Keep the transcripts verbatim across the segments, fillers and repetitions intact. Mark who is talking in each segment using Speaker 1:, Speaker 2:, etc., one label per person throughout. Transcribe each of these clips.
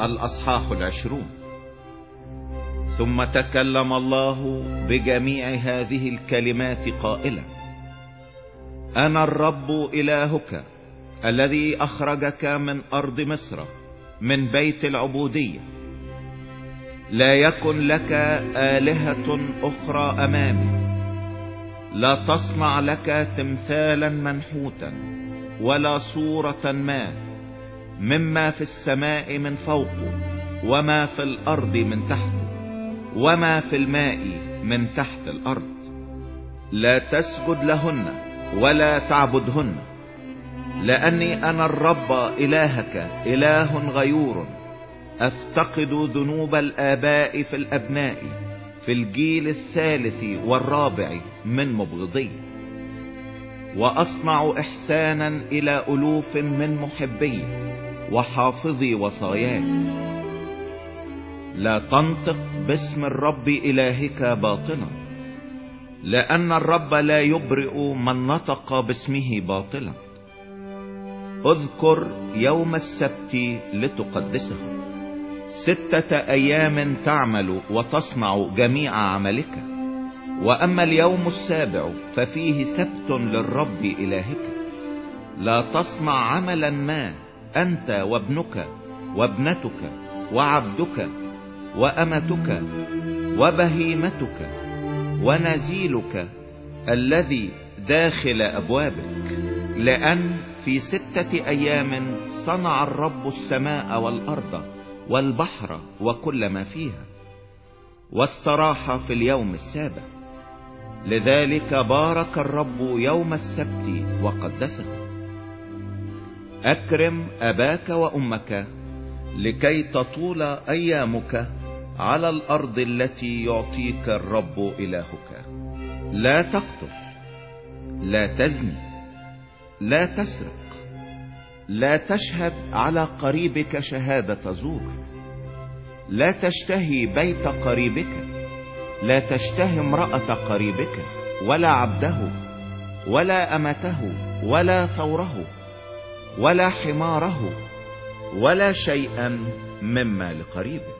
Speaker 1: الأصحاح العشرون. ثم تكلم الله بجميع هذه الكلمات قائلا: أنا الرب إلهك الذي أخرجك من أرض مصر من بيت العبودية. لا يكن لك آلهة أخرى أمامي. لا تصنع لك تمثالا منحوتا ولا صورة ما مما في السماء من فوقه وما في الأرض من تحته وما في الماء من تحت الأرض. لا تسجد لهن ولا تعبدهن، لأني أنا الرب إلهك إله غيور، أفتقد ذنوب الآباء في الأبناء في الجيل الثالث والرابع من مبغضي، وأصنع إحسانا إلى ألوف من محبي وحافظي وصاياي. لا تنطق باسم الرب إلهك باطلا، لأن الرب لا يبرئ من نطق باسمه باطلا. اذكر يوم السبت لتقدسه. ستة أيام تعمل وتصنع جميع عملك، وأما اليوم السابع ففيه سبت للرب إلهك. لا تصنع عملا ما أنت وابنك وابنتك وعبدك وأمتك وبهيمتك ونزيلك الذي داخل أبوابك، لأن في ستة أيام صنع الرب السماء والأرض والبحر وكل ما فيها، واستراح في اليوم السابع. لذلك بارك الرب يوم السبت وقدسه. أكرم أباك وأمك لكي تطول أيامك على الأرض التي يعطيك الرب إلهك. لا تقتل، لا تزني، لا تسرق، لا تشهد على قريبك شهادة زور، لا تشتهي بيت قريبك، لا تشتهي امرأة قريبك ولا عبده ولا أمته ولا ثوره ولا حماره ولا شيئا مما لقريبك.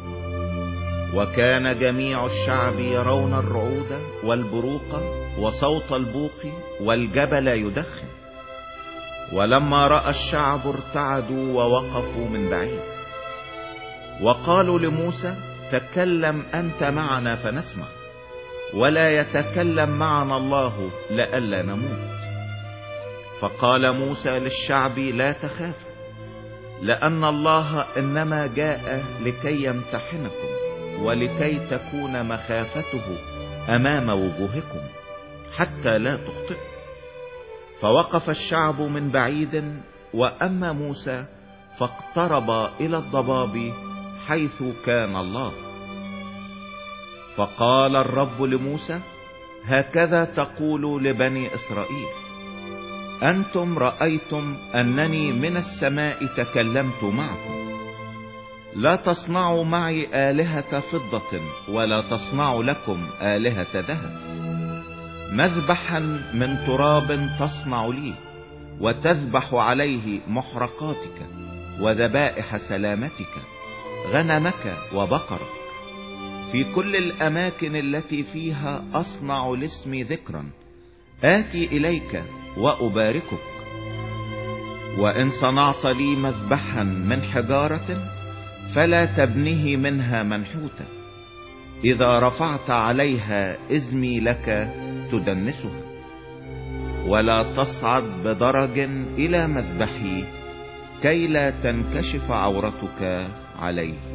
Speaker 1: وكان جميع الشعب يرون الرعود والبروق وصوت البوق والجبل يدخن. ولما رأى الشعب ارتعدوا ووقفوا من بعيد، وقالوا لموسى: تكلم أنت معنا فنسمع، ولا يتكلم معنا الله لئلا نموت. فقال موسى للشعب: لا تخافوا، لأن الله إنما جاء لكي يمتحنكم ولكي تكون مخافته أمام وجوهكم حتى لا تخطئوا. فوقف الشعب من بعيد، وأما موسى فاقترب إلى الضباب حيث كان الله. فقال الرب لموسى: هكذا تقول لبني إسرائيل: أنتم رأيتم أنني من السماء تكلمت معكم. لا تصنعوا معي آلهة فضة ولا تصنعوا لكم آلهة ذهب. مذبحا من تراب تصنع لي، وتذبح عليه محرقاتك وذبائح سلامتك، غنمك وبقرك، في كل الأماكن التي فيها أصنع لاسمي ذكرا آتي إليك وأباركك. وإن صنعت لي مذبحا من حجارة فلا تبنه منها منحوتا. إذا رفعت عليها إزمي لك تدنسها. ولا تصعد بدرج إلى مذبحي كي لا تنكشف عورتك عليه.